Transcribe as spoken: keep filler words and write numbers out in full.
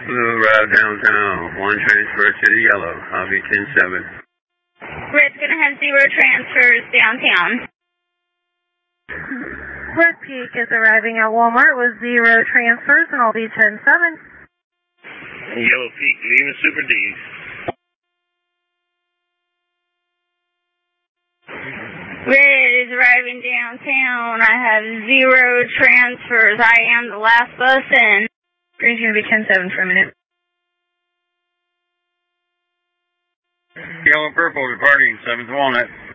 Blue arrive downtown. One transfer to the yellow. I'll be ten seven. Red's going to have zero transfers downtown. Red Peak is arriving at Walmart with zero transfers, and I'll be ten seven. Yellow Peak, Lima Super D. Red is arriving downtown. I have zero transfers. I am the last bus in. Green's going to be ten seven for a minute. Yellow Purple departing seventh Walnut.